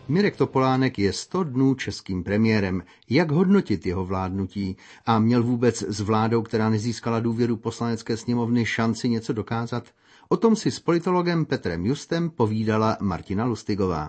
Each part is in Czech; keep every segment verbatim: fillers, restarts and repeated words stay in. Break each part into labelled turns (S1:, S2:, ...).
S1: Mirek Topolánek je sto dnů českým premiérem. Jak hodnotit jeho vládnutí? A měl vůbec s vládou, která nezískala důvěru Poslanecké sněmovny, šanci něco dokázat? O tom si s politologem Petrem Justem povídala Martina Lustigová.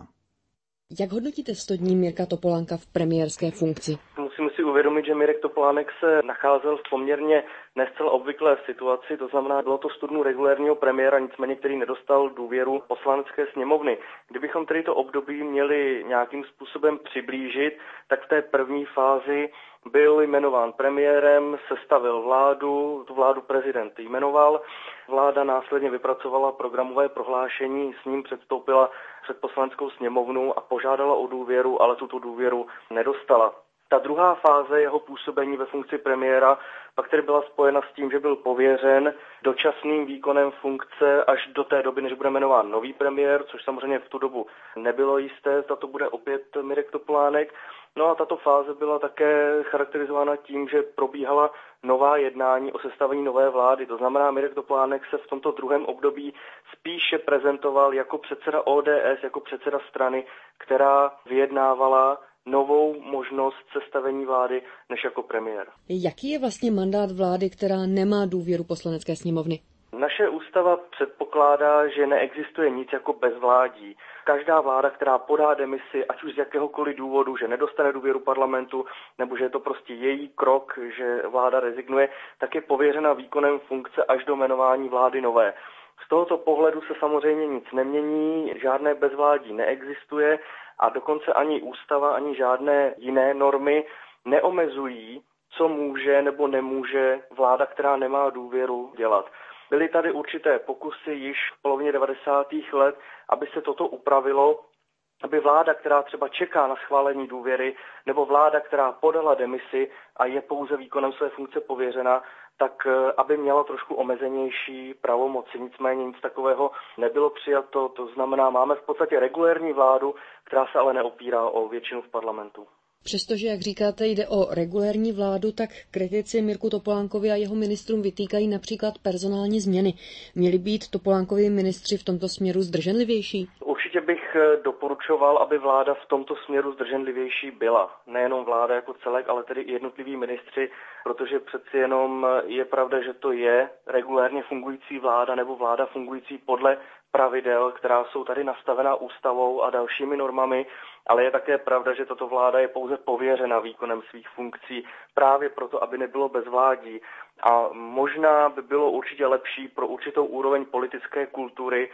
S2: Jak hodnotíte sto dní Mirka Topolánka v premiérské funkci?
S3: Musíme si uvědomit, že Mirek Topolánek se nacházel v poměrně ne zcela obvyklé situaci, to znamená, bylo to sto dnů regulérního premiéra, nicméně který nedostal důvěru Poslanecké sněmovny. Kdybychom tedy to období měli nějakým způsobem přiblížit, tak v té první fázi byl jmenován premiérem, sestavil vládu, tu vládu prezident jmenoval, vláda následně vypracovala programové prohlášení, s ním předstoupila před Poslaneckou sněmovnu a požádala o důvěru, ale tuto důvěru nedostala. Ta druhá fáze jeho působení ve funkci premiéra pak tedy byla spojena s tím, že byl pověřen dočasným výkonem funkce až do té doby, než bude jmenován nový premiér, což samozřejmě v tu dobu nebylo jisté, zda to bude opět Mirek Topolánek. No a tato fáze byla také charakterizována tím, že probíhala nová jednání o sestavení nové vlády. To znamená, Mirek Topolánek se v tomto druhém období spíše prezentoval jako předseda O D S, jako předseda strany, která vyjednávala novou možnost sestavení vlády než jako premiér.
S2: Jaký je vlastně mandát vlády, která nemá důvěru Poslanecké sněmovny?
S3: Naše ústava předpokládá, že neexistuje nic jako bezvládí. Každá vláda, která podá demisi, ať už z jakéhokoliv důvodu, že nedostane důvěru parlamentu, nebo že je to prostě její krok, že vláda rezignuje, tak je pověřena výkonem funkce až do jmenování vlády nové. Z tohoto pohledu se samozřejmě nic nemění, žádné bezvládí neexistuje a dokonce ani ústava, ani žádné jiné normy neomezují, co může nebo nemůže vláda, která nemá důvěru, dělat. Byly tady určité pokusy již v polovině devadesátých let, aby se toto upravilo, aby vláda, která třeba čeká na schválení důvěry, nebo vláda, která podala demisi a je pouze výkonem své funkce pověřena, tak aby měla trošku omezenější pravomoci. Nicméně nic takového nebylo přijato. To znamená, máme v podstatě regulérní vládu, která se ale neopírá o většinu v parlamentu.
S2: Přestože, jak říkáte, jde o regulérní vládu, tak kritici Mirku Topolánkovi a jeho ministrům vytýkají například personální změny. Měli být Topolánkovi ministři v tomto směru zdrženlivější?
S3: Určitě bych doporučoval, aby vláda v tomto směru zdrženlivější byla. Nejenom vláda jako celek, ale tedy i jednotliví ministři, protože přeci jenom je pravda, že to je regulérně fungující vláda nebo vláda fungující podle pravidel, která jsou tady nastavená ústavou a dalšími normami, ale je také pravda, že tato vláda je pouze pověřena výkonem svých funkcí právě proto, aby nebylo bezvládí. A možná by bylo určitě lepší pro určitou úroveň politické kultury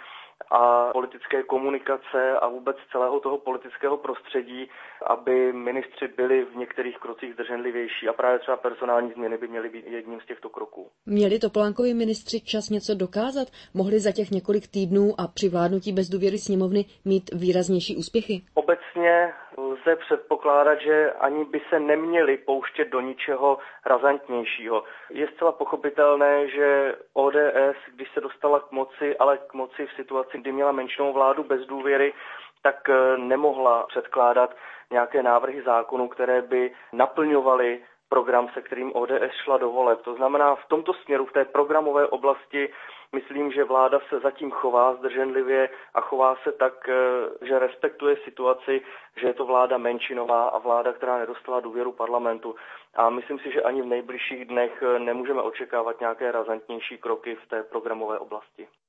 S3: a politické komunikace a vůbec celého toho politického prostředí, aby ministři byli v některých krocích zdrženlivější a právě třeba personální změny by měly být jedním z těchto kroků.
S2: Měli Topolánkovi ministři čas něco dokázat? Mohli za těch několik týdnů a při vládnutí bez důvěry sněmovny mít výraznější úspěchy?
S3: Obecně lze předpokládat, že ani by se neměli pouštět do ničeho razantnějšího. Je zcela pochopitelné, že O D S, když se dostala k moci, ale k moci v situaci, kdy měla menšinovou vládu bez důvěry, tak nemohla předkládat nějaké návrhy zákonů, které by naplňovaly program, se kterým O D S šla do voleb. To znamená, v tomto směru, v té programové oblasti, myslím, že vláda se zatím chová zdrženlivě a chová se tak, že respektuje situaci, že je to vláda menšinová a vláda, která nedostala důvěru parlamentu. A myslím si, že ani v nejbližších dnech nemůžeme očekávat nějaké razantnější kroky v té programové oblasti.